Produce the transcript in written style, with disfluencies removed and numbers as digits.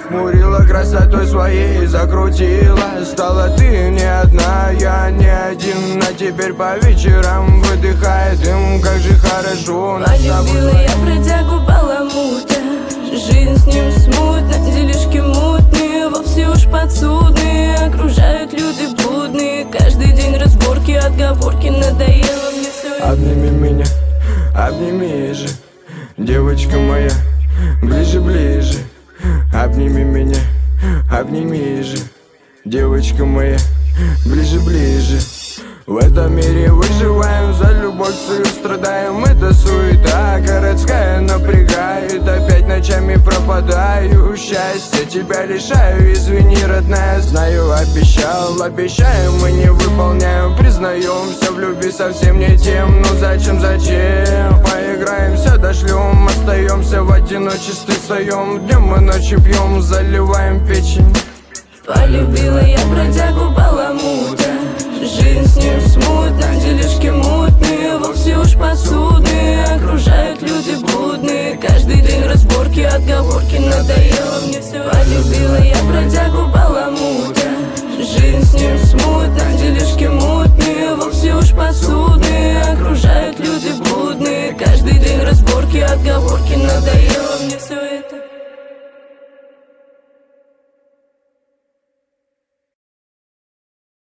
охмурила, красотой своей закрутила. Стала ты не одна, я не один, а теперь по вечерам выдыхает дым. Как же хорошо нас с тобой. Полюбила я бродягу баламута, жизнь с ним смутна, делишки мутные, вовсе уж подсудные. Окружают люди блудные, каждый день разборки, отговорки, надоело мне все. Обними меня, обними же, девочка моя, ближе, ближе. Обними меня, обними же, девочка моя, ближе, ближе. В этом мире выживаем, за любовь свою страдаем. Это суета городская напрягает, опять ночами пропадаю. Счастья тебя лишаю, извини, родная. Знаю, обещал, обещаем, мы не выполняем. Признаемся в любви совсем не тем, но зачем? Поиграемся, дошлем, остаемся в одиночестве своем. Днем и ночью пьем, заливаем печень. Полюбила я бродягу баламута, жизнь с ним смутна, делишки мутные, вовсе уж посудные. Окружают люди блудные, каждый день разборки, отговорки, надоело мне все. Полюбила я бродягу баламута, жизнь с ним смутна, делишки мутные, вовсе уж посудные. Окружают люди блудные, каждый день разборки, отговорки, надоело.